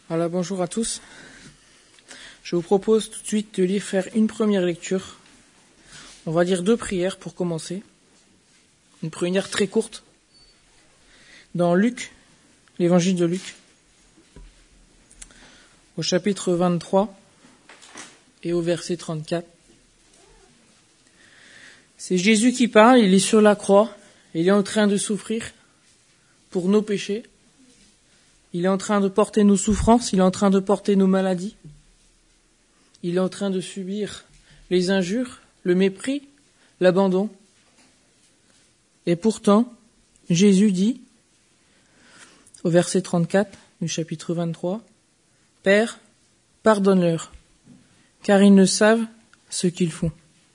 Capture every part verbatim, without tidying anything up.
Alors bonjour à tous. Je vous propose tout de suite de lire faire une première lecture. On va dire deux prières pour commencer. Une prière très courte. Dans Luc, l'évangile de Luc, au chapitre vingt-trois et au verset trente-quatre. C'est Jésus qui parle, il est sur la croix, il est en train de souffrir pour nos péchés. Il est en train de porter nos souffrances, il est en train de porter nos maladies. Il est en train de subir les injures, le mépris, l'abandon. Et pourtant, Jésus dit, au verset trente-quatre du chapitre vingt-trois, « Père, pardonne-leur, car ils ne savent ce qu'ils font. »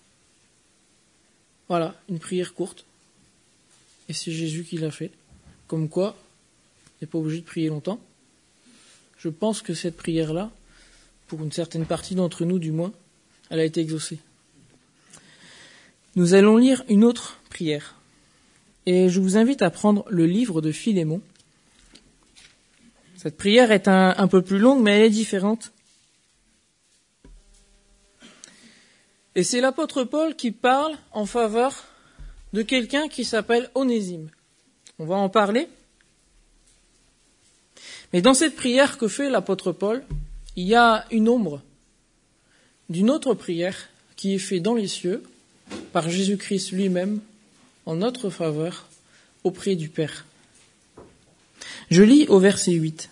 Voilà, une prière courte. Et c'est Jésus qui l'a fait. Comme quoi, on n'est pas obligé de prier longtemps. Je pense que cette prière-là, pour une certaine partie d'entre nous du moins, elle a été exaucée. Nous allons lire une autre prière. Et je vous invite à prendre le livre de Philémon. Cette prière est un, un peu plus longue, mais elle est différente. Et c'est l'apôtre Paul qui parle en faveur de quelqu'un qui s'appelle Onésime. On va en parler. Mais dans cette prière que fait l'apôtre Paul, il y a une ombre d'une autre prière qui est faite dans les cieux par Jésus-Christ lui-même en notre faveur auprès du Père. Je lis au verset huit.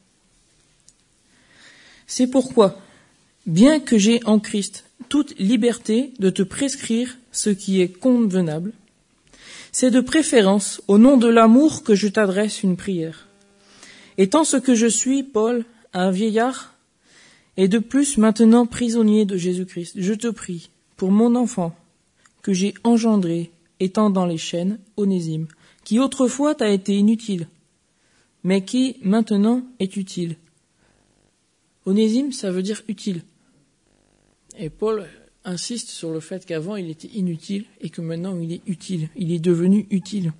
« C'est pourquoi, bien que j'ai en Christ toute liberté de te prescrire ce qui est convenable, c'est de préférence au nom de l'amour que je t'adresse une prière. Étant ce que je suis, Paul, un vieillard, et de plus maintenant prisonnier de Jésus-Christ, je te prie, pour mon enfant, que j'ai engendré, étant dans les chaînes, Onésime, qui autrefois t'a été inutile, mais qui maintenant est utile. » Onésime, ça veut dire utile. Et Paul insiste sur le fait qu'avant il était inutile et que maintenant il est utile. Il est devenu utile.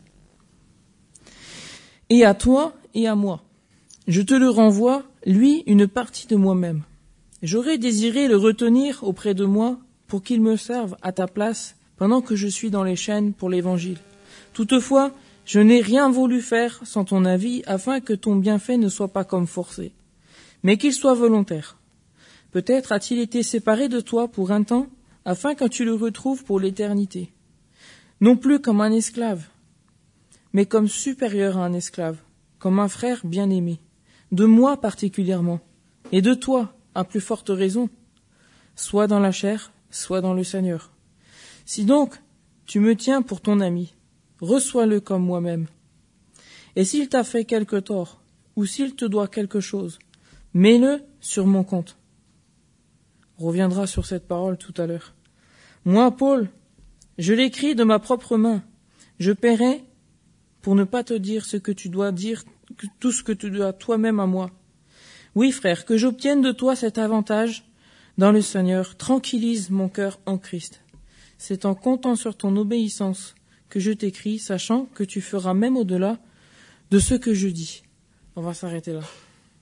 « Et à toi et à moi, je te le renvoie, lui, une partie de moi-même. J'aurais désiré le retenir auprès de moi pour qu'il me serve à ta place pendant que je suis dans les chaînes pour l'Évangile. Toutefois, je n'ai rien voulu faire sans ton avis afin que ton bienfait ne soit pas comme forcé, mais qu'il soit volontaire. Peut-être a-t-il été séparé de toi pour un temps afin que tu le retrouves pour l'éternité, non plus comme un esclave, mais comme supérieur à un esclave, comme un frère bien-aimé. De moi particulièrement, et de toi, à plus forte raison, soit dans la chair, soit dans le Seigneur. Si donc tu me tiens pour ton ami, reçois-le comme moi-même. Et s'il t'a fait quelque tort, ou s'il te doit quelque chose, mets-le sur mon compte. » On reviendra sur cette parole tout à l'heure. « Moi, Paul, je l'écris de ma propre main. Je paierai pour ne pas te dire ce que tu dois dire, tout ce que tu dois toi-même à moi. Oui, frère, que j'obtienne de toi cet avantage dans le Seigneur. Tranquillise mon cœur en Christ. C'est en comptant sur ton obéissance que je t'écris, sachant que tu feras même au-delà de ce que je dis. » On va s'arrêter là.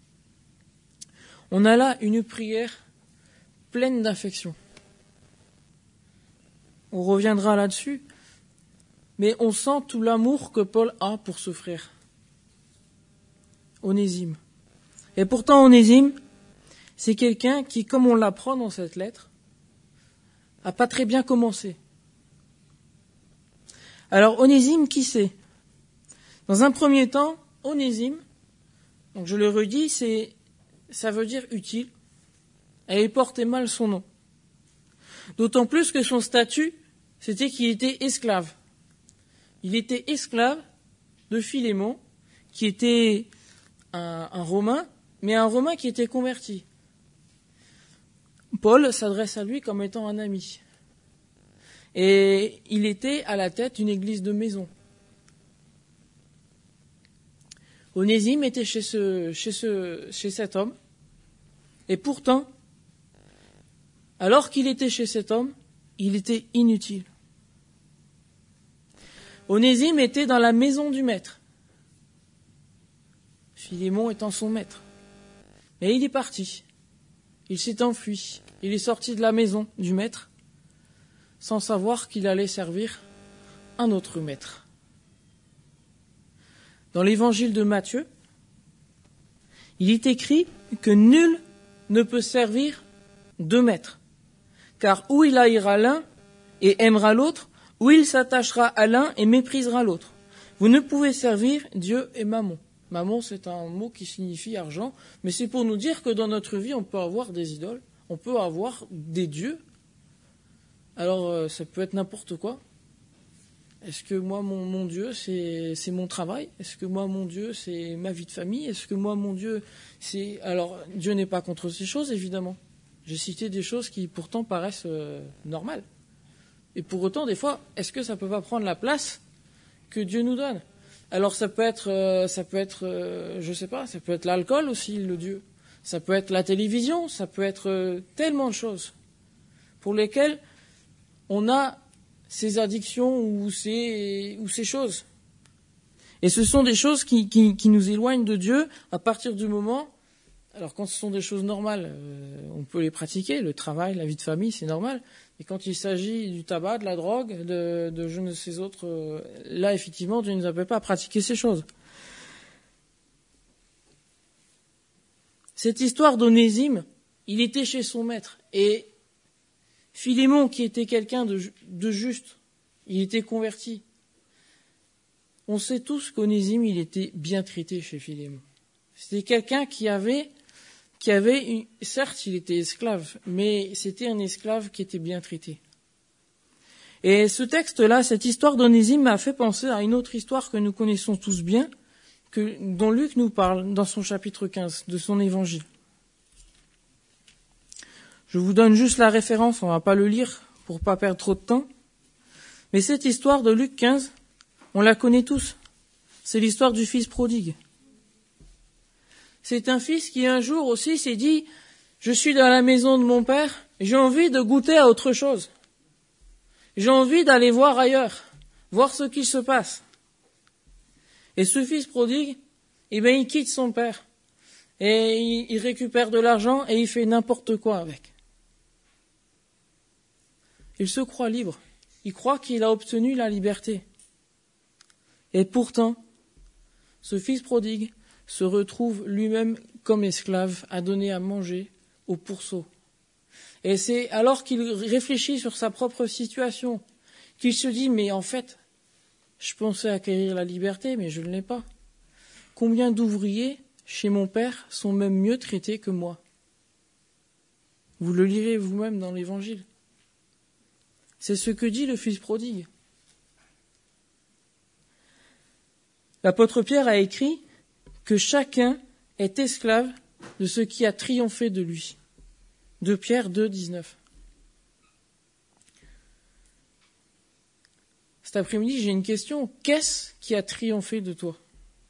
On a là une prière pleine d'affection. On reviendra là-dessus, mais on sent tout l'amour que Paul a pour ce frère. Onésime. Et pourtant, Onésime, c'est quelqu'un qui, comme on l'apprend dans cette lettre, n'a pas très bien commencé. Alors, Onésime, qui c'est ? Dans un premier temps, Onésime, donc je le redis, c'est, ça veut dire utile, et il portait mal son nom. D'autant plus que son statut, c'était qu'il était esclave. Il était esclave de Philémon, qui était un, un Romain, mais un Romain qui était converti. Paul s'adresse à lui comme étant un ami. Et il était à la tête d'une église de maison. Onésime était chez, ce, chez, ce, chez cet homme, et pourtant, alors qu'il était chez cet homme, il était inutile. Onésime était dans la maison du maître. Philémon étant son maître. Et il est parti. Il s'est enfui. Il est sorti de la maison du maître sans savoir qu'il allait servir un autre maître. Dans l'évangile de Matthieu, il est écrit que nul ne peut servir deux maîtres, car ou il haïra l'un et aimera l'autre, ou il s'attachera à l'un et méprisera l'autre. Vous ne pouvez servir Dieu et Mammon. Mammon, c'est un mot qui signifie argent, mais c'est pour nous dire que dans notre vie, on peut avoir des idoles, on peut avoir des dieux. Alors, euh, ça peut être n'importe quoi. Est-ce que moi, mon, mon Dieu, c'est, c'est mon travail? Est-ce que moi, mon Dieu, c'est ma vie de famille? Est-ce que moi, mon Dieu, c'est... Alors, Dieu n'est pas contre ces choses, évidemment. J'ai cité des choses qui, pourtant, paraissent euh, normales. Et pour autant, des fois, est-ce que ça ne peut pas prendre la place que Dieu nous donne? Alors, ça peut être, euh, ça peut être euh, je ne sais pas, ça peut être l'alcool aussi, le Dieu. Ça peut être la télévision, ça peut être euh, tellement de choses pour lesquelles on a ces addictions ou ces, ou ces choses. Et ce sont des choses qui, qui, qui nous éloignent de Dieu à partir du moment... Alors quand ce sont des choses normales, euh, on peut les pratiquer, le travail, la vie de famille, c'est normal. Et quand il s'agit du tabac, de la drogue, de, de je ne sais autres... Euh, là, effectivement, Dieu ne nous appelle pas à pratiquer ces choses. Cette histoire d'Onésime, il était chez son maître. Et Philémon, qui était quelqu'un de, de juste, il était converti. On sait tous qu'Onésime, il était bien traité chez Philémon. C'était quelqu'un qui avait, qui avait une, certes, il était esclave, mais c'était un esclave qui était bien traité. Et ce texte-là, cette histoire d'Onésime m'a fait penser à une autre histoire que nous connaissons tous bien, que, dont Luc nous parle dans son chapitre quinze de son évangile. Je vous donne juste la référence, on ne va pas le lire pour pas perdre trop de temps. Mais cette histoire de Luc quinze, on la connaît tous. C'est l'histoire du fils prodigue. C'est un fils qui un jour aussi s'est dit « Je suis dans la maison de mon père, j'ai envie de goûter à autre chose. J'ai envie d'aller voir ailleurs, voir ce qui se passe. » Et ce fils prodigue, eh bien, il quitte son père. Et il, il récupère de l'argent et il fait n'importe quoi avec. Il se croit libre. Il croit qu'il a obtenu la liberté. Et pourtant, ce fils prodigue se retrouve lui-même comme esclave à donner à manger aux pourceaux. Et c'est alors qu'il réfléchit sur sa propre situation qu'il se dit « Mais en fait, je pensais acquérir la liberté, mais je ne l'ai pas. Combien d'ouvriers chez mon père sont même mieux traités que moi ?» Vous le lirez vous-même dans l'Évangile. C'est ce que dit le fils prodigue. L'apôtre Pierre a écrit que chacun est esclave de ce qui a triomphé de lui. deux Pierre deux, dix-neuf. Cet après-midi, j'ai une question. Qu'est-ce qui a triomphé de toi?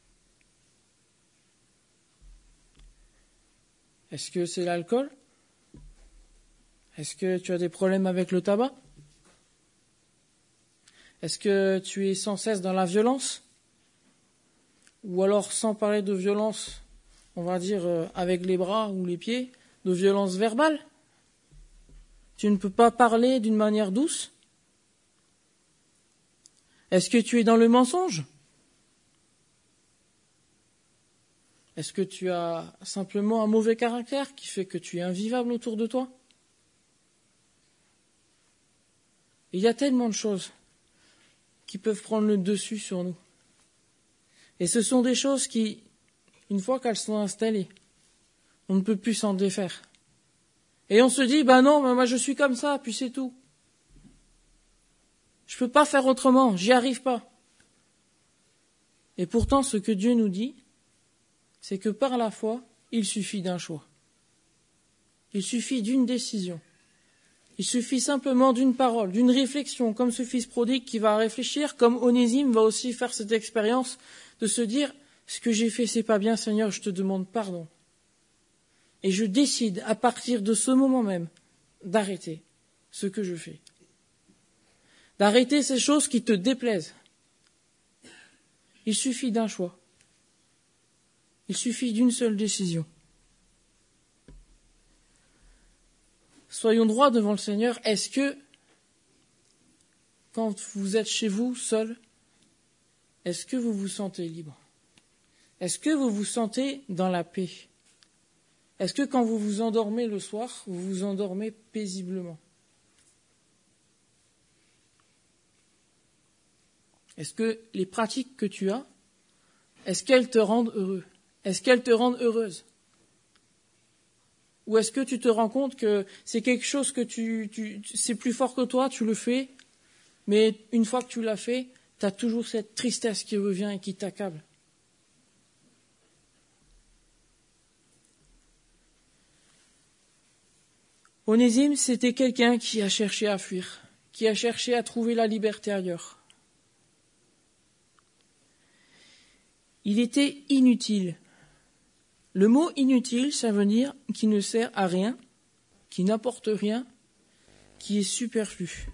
Est-ce que c'est l'alcool? Est-ce que tu as des problèmes avec le tabac? Est-ce que tu es sans cesse dans la violence? Ou alors, sans parler de violence, on va dire euh, avec les bras ou les pieds, de violence verbale? Tu ne peux pas parler d'une manière douce? Est-ce que tu es dans le mensonge? Est-ce que tu as simplement un mauvais caractère qui fait que tu es invivable autour de toi? Il y a tellement de choses qui peuvent prendre le dessus sur nous. Et ce sont des choses qui, une fois qu'elles sont installées, on ne peut plus s'en défaire. Et on se dit, ben non, ben moi je suis comme ça, puis c'est tout. Je ne peux pas faire autrement, j'y arrive pas. Et pourtant, ce que Dieu nous dit, c'est que par la foi, il suffit d'un choix. Il suffit d'une décision. Il suffit simplement d'une parole, d'une réflexion, comme ce fils prodigue qui va réfléchir, comme Onésime va aussi faire cette expérience de se dire « Ce que j'ai fait, c'est pas bien, Seigneur, je te demande pardon. » Et je décide, à partir de ce moment même, d'arrêter ce que je fais. D'arrêter ces choses qui te déplaisent. Il suffit d'un choix. Il suffit d'une seule décision. soyons droits devant le Seigneur. Est-ce que, quand vous êtes chez vous, seul, est-ce que vous vous sentez libre? Est-ce que vous vous sentez dans la paix? Est-ce que quand vous vous endormez le soir, vous vous endormez paisiblement? Est-ce que les pratiques que tu as, est-ce qu'elles te rendent heureux? Est-ce qu'elles te rendent heureuse? Ou est-ce que tu te rends compte que c'est quelque chose que tu, tu, c'est plus fort que toi, tu le fais, mais une fois que tu l'as fait, tu as toujours cette tristesse qui revient et qui t'accable? Onésime, c'était quelqu'un qui a cherché à fuir, qui a cherché à trouver la liberté ailleurs. Il était inutile. Le mot inutile, ça veut dire qui ne sert à rien, qui n'apporte rien, qui est superflu.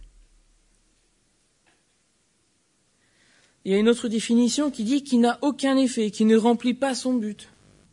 Il y a une autre définition qui dit qu'il n'a aucun effet, qui ne remplit pas son but.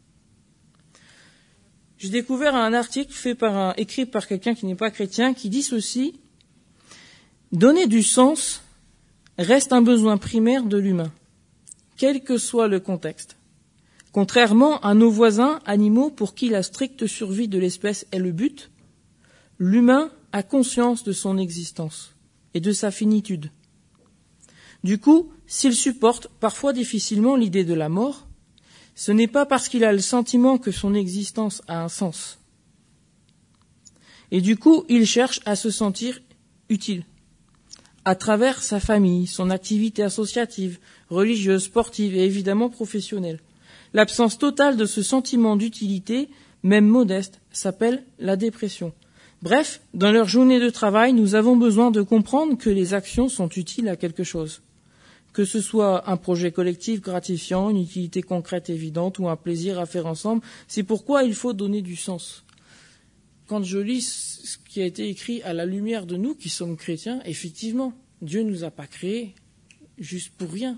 J'ai découvert un article fait par un, écrit par quelqu'un qui n'est pas chrétien qui dit ceci: donner du sens reste un besoin primaire de l'humain, quel que soit le contexte. Contrairement à nos voisins animaux pour qui la stricte survie de l'espèce est le but, l'humain a conscience de son existence et de sa finitude. Du coup, s'il supporte parfois difficilement l'idée de la mort, ce n'est pas parce qu'il a le sentiment que son existence a un sens. Et du coup, il cherche à se sentir utile, à travers sa famille, son activité associative, religieuse, sportive et évidemment professionnelle. L'absence totale de ce sentiment d'utilité, même modeste, s'appelle la dépression. Bref, dans leur journée de travail, nous avons besoin de comprendre que les actions sont utiles à quelque chose. Que ce soit un projet collectif gratifiant, une utilité concrète évidente ou un plaisir à faire ensemble, c'est pourquoi il faut donner du sens. Quand je lis ce qui a été écrit à la lumière de nous qui sommes chrétiens, effectivement, Dieu ne nous a pas créés juste pour rien.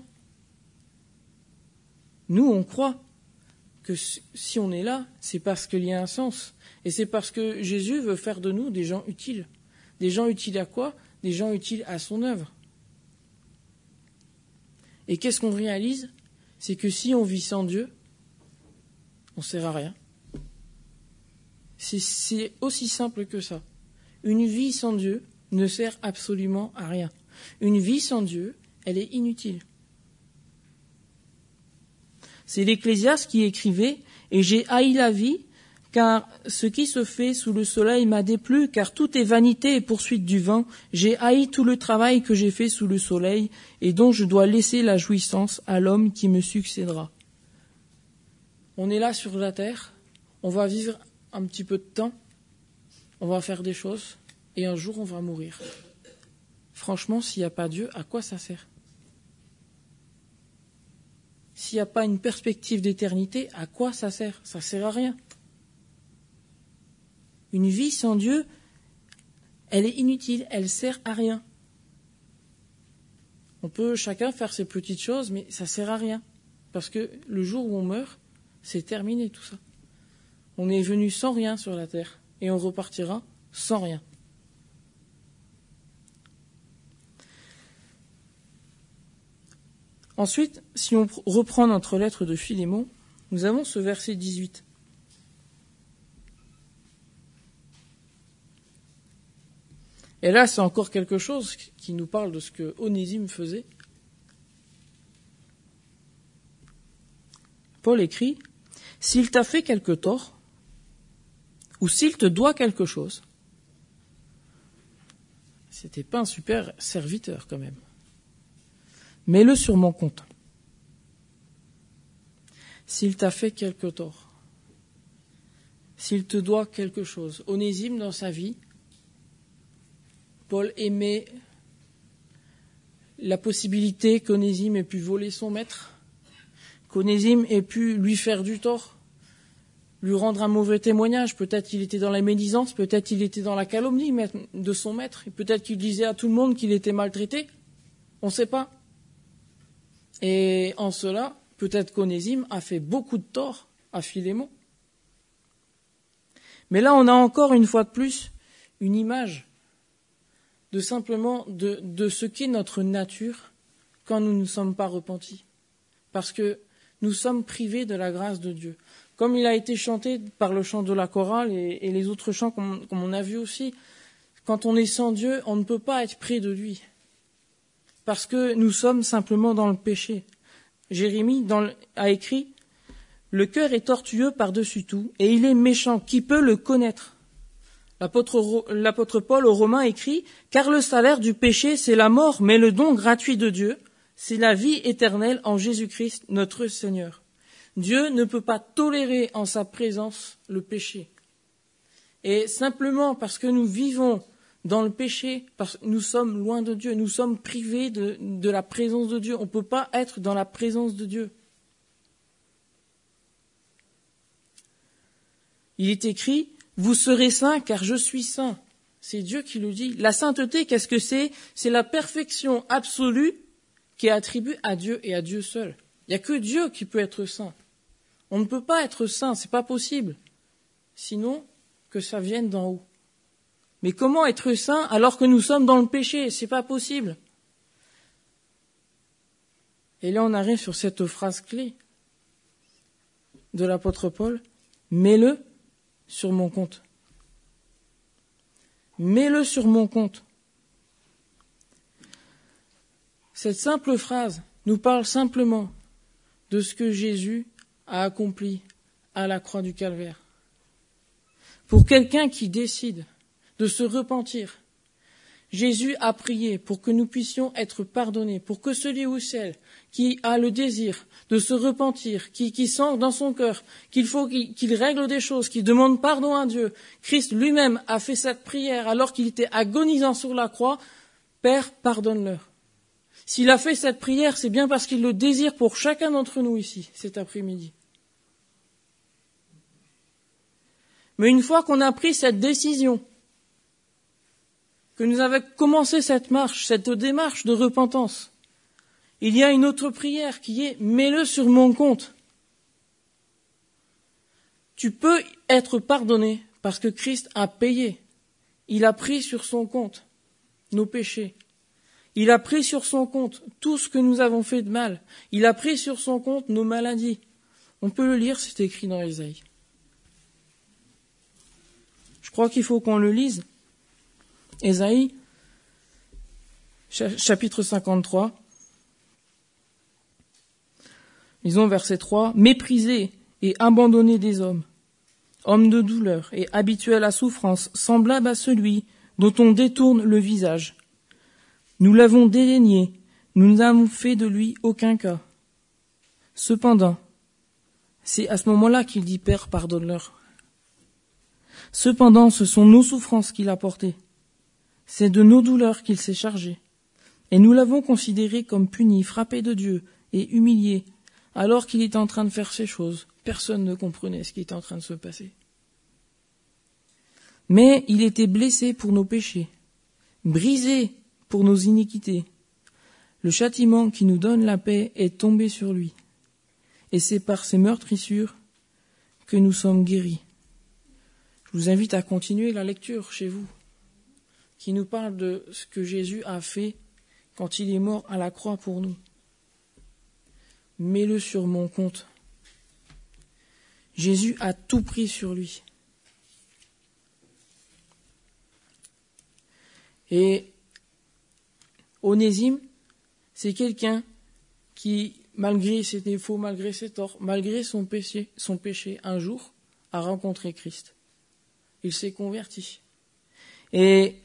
Nous, on croit que si on est là, c'est parce qu'il y a un sens. Et c'est parce que Jésus veut faire de nous des gens utiles. Des gens utiles à quoi? Des gens utiles à son œuvre. Et qu'est-ce qu'on réalise? C'est que si on vit sans Dieu, on ne sert à rien. C'est, c'est aussi simple que ça. Une vie sans Dieu ne sert absolument à rien. Une vie sans Dieu, elle est inutile. C'est l'Ecclésiaste qui écrivait « Et j'ai haï la vie, car ce qui se fait sous le soleil m'a déplu, car tout est vanité et poursuite du vent. J'ai haï tout le travail que j'ai fait sous le soleil, et dont je dois laisser la jouissance à l'homme qui me succédera. » On est là sur la terre, on va vivre un petit peu de temps, on va faire des choses, et un jour on va mourir. Franchement, s'il n'y a pas Dieu, à quoi ça sert? S'il n'y a pas une perspective d'éternité, à quoi ça sert? Ça ne sert à rien. Une vie sans Dieu, elle est inutile, elle ne sert à rien. On peut chacun faire ses petites choses, mais ça ne sert à rien. Parce que le jour où on meurt, c'est terminé tout ça. On est venu sans rien sur la terre, et on repartira sans rien. Ensuite, si on reprend notre lettre de Philémon, nous avons ce verset dix-huit. Et là, c'est encore quelque chose qui nous parle de ce que Onésime faisait. Paul écrit « S'il t'a fait quelque tort, ou s'il te doit quelque chose, c'était pas un super serviteur quand même. Mets-le sur mon compte. S'il t'a fait quelque tort, s'il te doit quelque chose. » Onésime, dans sa vie, Paul aimait la possibilité qu'Onésime ait pu voler son maître, qu'Onésime ait pu lui faire du tort, lui rendre un mauvais témoignage. Peut-être qu'il était dans la médisance, peut-être qu'il était dans la calomnie de son maître, peut-être qu'il disait à tout le monde qu'il était maltraité. On ne sait pas. Et en cela, peut-être qu'Onésime a fait beaucoup de tort à Philémon. Mais là, on a encore une fois de plus une image de simplement de, de ce qu'est notre nature quand nous ne sommes pas repentis. Parce que nous sommes privés de la grâce de Dieu. Comme il a été chanté par le chant de la chorale et, et les autres chants comme, comme on a vu aussi, quand on est sans Dieu, on ne peut pas être près de lui. Parce que nous sommes simplement dans le péché. Jérémie dans le, a écrit « Le cœur est tortueux par-dessus tout, et il est méchant. Qui peut le connaître ?» L'apôtre, l'apôtre Paul aux Romains écrit « Car le salaire du péché, c'est la mort, mais le don gratuit de Dieu, c'est la vie éternelle en Jésus-Christ, notre Seigneur. » Dieu ne peut pas tolérer en sa présence le péché. Et simplement parce que nous vivons dans le péché, parce que nous sommes loin de Dieu, nous sommes privés de, de la présence de Dieu. On ne peut pas être dans la présence de Dieu. Il est écrit « Vous serez saints car je suis saint ». C'est Dieu qui le dit. La sainteté, qu'est-ce que c'est ? C'est la perfection absolue qui est attribuée à Dieu et à Dieu seul. Il n'y a que Dieu qui peut être saint. On ne peut pas être saint, c'est pas possible. Sinon, que ça vienne d'en haut. Mais comment être saint alors que nous sommes dans le péché ? C'est pas possible. Et là, on arrive sur cette phrase clé de l'apôtre Paul. Mets-le sur mon compte. Mets-le sur mon compte. Cette simple phrase nous parle simplement de ce que Jésus a accompli à la croix du Calvaire. Pour quelqu'un qui décide de se repentir, Jésus a prié pour que nous puissions être pardonnés, pour que celui ou celle qui a le désir de se repentir, qui, qui sent dans son cœur qu'il faut qu'il, qu'il règle des choses, qu'il demande pardon à Dieu, Christ lui-même a fait cette prière alors qu'il était agonisant sur la croix, « Père, pardonne-leur ». S'il a fait cette prière, c'est bien parce qu'il le désire pour chacun d'entre nous ici, cet après-midi. Mais une fois qu'on a pris cette décision, que nous avons commencé cette marche, cette démarche de repentance, il y a une autre prière qui est « Mets-le sur mon compte ». Tu peux être pardonné parce que Christ a payé. Il a pris sur son compte nos péchés. Il a pris sur son compte tout ce que nous avons fait de mal. Il a pris sur son compte nos maladies. On peut le lire, c'est écrit dans Ésaïe. Je crois qu'il faut qu'on le lise. Ésaïe, chapitre cinquante-trois. Lisons verset trois. « Méprisé et abandonné des hommes, homme de douleur et habitué à la souffrance, semblable à celui dont on détourne le visage. Nous l'avons dédaigné, nous n'avons fait de lui aucun cas. Cependant, c'est à ce moment-là qu'il dit « Père, pardonne-leur ». Cependant, ce sont nos souffrances qu'il a portées. C'est de nos douleurs qu'il s'est chargé. Et nous l'avons considéré comme puni, frappé de Dieu et humilié. Alors qu'il était en train de faire ces choses, personne ne comprenait ce qui était en train de se passer. Mais il était blessé pour nos péchés, brisé pour nos iniquités. Le châtiment qui nous donne la paix est tombé sur lui. Et c'est par ses meurtrissures que nous sommes guéris. Je vous invite à continuer la lecture chez vous, qui nous parle de ce que Jésus a fait quand il est mort à la croix pour nous. Mets-le sur mon compte. Jésus a tout pris sur lui. Et Onésime, c'est quelqu'un qui, malgré ses défauts, malgré ses torts, malgré son péché, son péché, un jour, a rencontré Christ. Il s'est converti. Et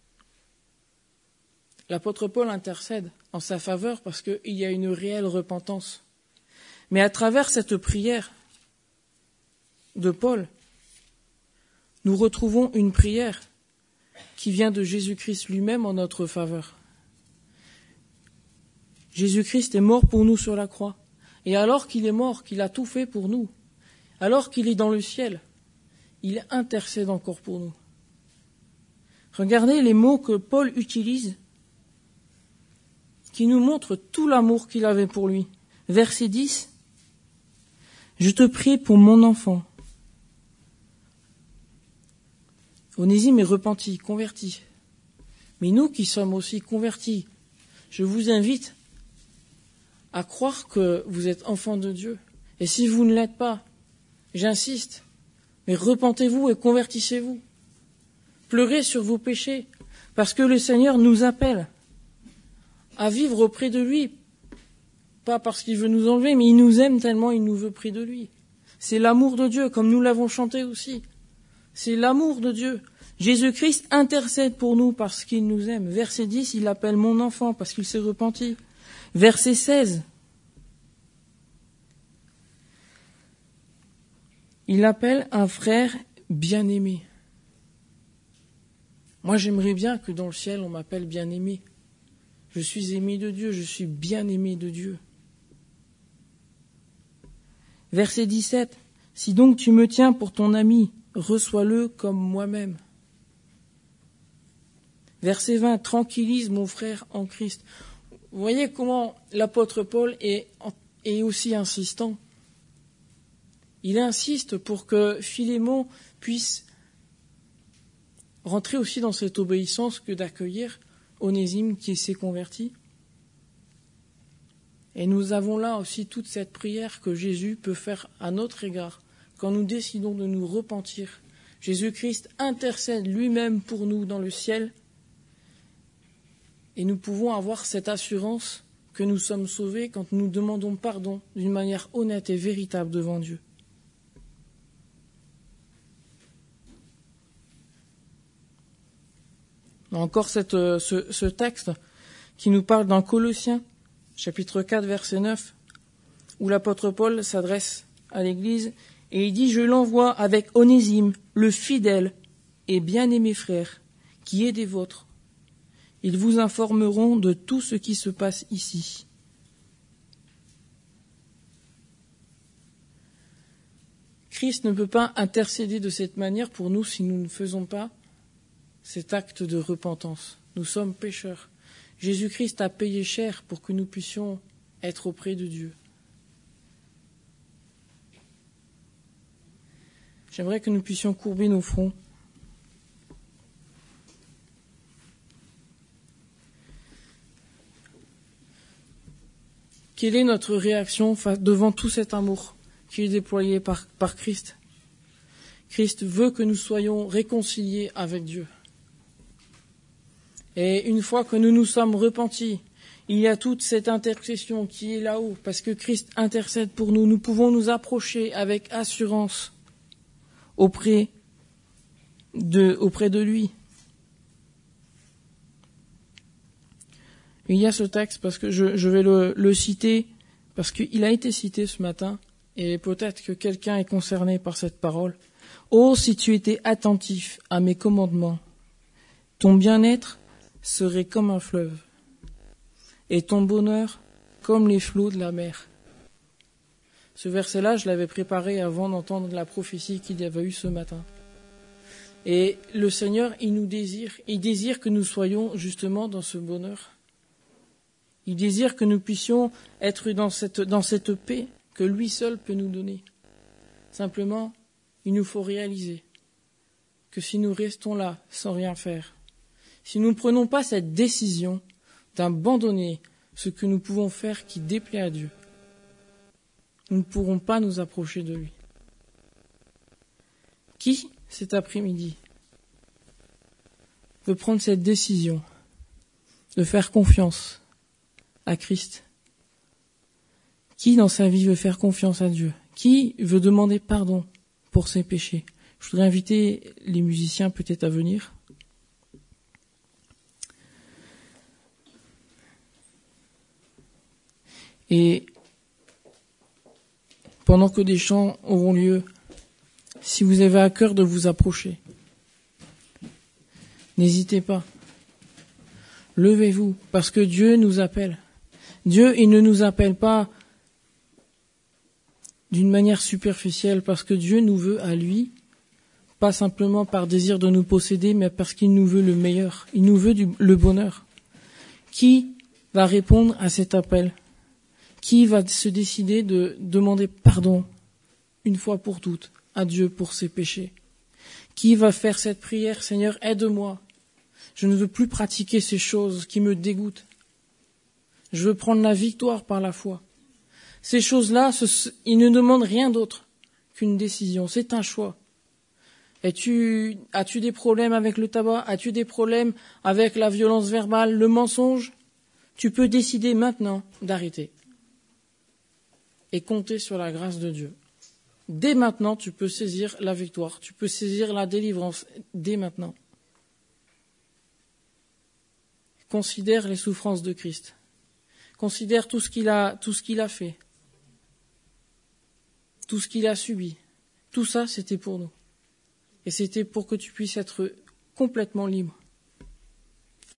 l'apôtre Paul intercède en sa faveur parce qu'il y a une réelle repentance. Mais à travers cette prière de Paul, nous retrouvons une prière qui vient de Jésus-Christ lui-même en notre faveur. Jésus-Christ est mort pour nous sur la croix. Et alors qu'il est mort, qu'il a tout fait pour nous, alors qu'il est dans le ciel, il intercède encore pour nous. Regardez les mots que Paul utilise qui nous montrent tout l'amour qu'il avait pour lui. Verset dix. « Je te prie pour mon enfant. Onésime est repenti, converti. Mais nous qui sommes aussi convertis, je vous invite à croire que vous êtes enfants de Dieu. Et si vous ne l'êtes pas, j'insiste, mais repentez-vous et convertissez-vous. Pleurez sur vos péchés, parce que le Seigneur nous appelle à vivre auprès de lui. Pas parce qu'il veut nous enlever, mais il nous aime tellement, il nous veut près de lui. C'est l'amour de Dieu, comme nous l'avons chanté aussi. C'est l'amour de Dieu. Jésus-Christ intercède pour nous parce qu'il nous aime. Verset dix, il appelle mon enfant parce qu'il s'est repenti. Verset seize, il appelle un frère bien-aimé. Moi, j'aimerais bien que dans le ciel, on m'appelle bien-aimé. Je suis aimé de Dieu, je suis bien-aimé de Dieu. Verset dix-sept, si donc tu me tiens pour ton ami, reçois-le comme moi-même. Verset vingt, tranquillise mon frère en Christ. Vous voyez comment l'apôtre Paul est, est aussi insistant. Il insiste pour que Philémon puisse rentrer aussi dans cette obéissance que d'accueillir Onésime qui s'est converti. Et nous avons là aussi toute cette prière que Jésus peut faire à notre égard quand nous décidons de nous repentir. Jésus-Christ intercède lui-même pour nous dans le ciel et nous pouvons avoir cette assurance que nous sommes sauvés quand nous demandons pardon d'une manière honnête et véritable devant Dieu. Encore cette, ce, ce texte qui nous parle dans Colossiens, chapitre quatre, verset neuf, où l'apôtre Paul s'adresse à l'Église et il dit « Je l'envoie avec Onésime, le fidèle et bien-aimé frère, qui est des vôtres. Ils vous informeront de tout ce qui se passe ici. » Christ ne peut pas intercéder de cette manière pour nous si nous ne faisons pas cet acte de repentance. Nous sommes pécheurs. Jésus-Christ a payé cher pour que nous puissions être auprès de Dieu. J'aimerais que nous puissions courber nos fronts. Quelle est notre réaction devant tout cet amour qui est déployé par, par Christ ? Christ veut que nous soyons réconciliés avec Dieu. Et une fois que nous nous sommes repentis, il y a toute cette intercession qui est là-haut, parce que Christ intercède pour nous. Nous pouvons nous approcher avec assurance auprès de, auprès de lui. Il y a ce texte, parce que je, je vais le, le citer, parce qu'il a été cité ce matin, et peut-être que quelqu'un est concerné par cette parole. « Oh, si tu étais attentif à mes commandements, ton bien-être serait comme un fleuve, et ton bonheur comme les flots de la mer. » Ce verset-là, je l'avais préparé avant d'entendre la prophétie qu'il y avait eu ce matin. Et le Seigneur, il nous désire, il désire que nous soyons justement dans ce bonheur. Il désire que nous puissions être dans cette, dans cette paix que lui seul peut nous donner. Simplement, il nous faut réaliser que si nous restons là sans rien faire, si nous ne prenons pas cette décision d'abandonner ce que nous pouvons faire qui déplaît à Dieu, nous ne pourrons pas nous approcher de lui. Qui, cet après-midi, veut prendre cette décision de faire confiance à Christ? Qui, dans sa vie, veut faire confiance à Dieu? Qui veut demander pardon pour ses péchés? Je voudrais inviter les musiciens peut-être à venir. Et pendant que des chants auront lieu, si vous avez à cœur de vous approcher, n'hésitez pas. Levez-vous, parce que Dieu nous appelle. Dieu, il ne nous appelle pas d'une manière superficielle, parce que Dieu nous veut à lui, pas simplement par désir de nous posséder, mais parce qu'il nous veut le meilleur. Il nous veut du, le bonheur. Qui va répondre à cet appel? Qui va se décider de demander pardon une fois pour toutes à Dieu pour ses péchés? Qui va faire cette prière? Seigneur, aide-moi. Je ne veux plus pratiquer ces choses qui me dégoûtent. Je veux prendre la victoire par la foi. Ces choses-là, ce, ils ne demandent rien d'autre qu'une décision. C'est un choix. Es-tu, as-tu des problèmes avec le tabac? As-tu des problèmes avec la violence verbale, le mensonge? Tu peux décider maintenant d'arrêter et compter sur la grâce de Dieu. Dès maintenant, tu peux saisir la victoire, tu peux saisir la délivrance, dès maintenant. Considère les souffrances de Christ. Considère tout ce qu'il a, tout ce qu'il a fait, tout ce qu'il a subi. Tout ça, c'était pour nous. Et c'était pour que tu puisses être complètement libre.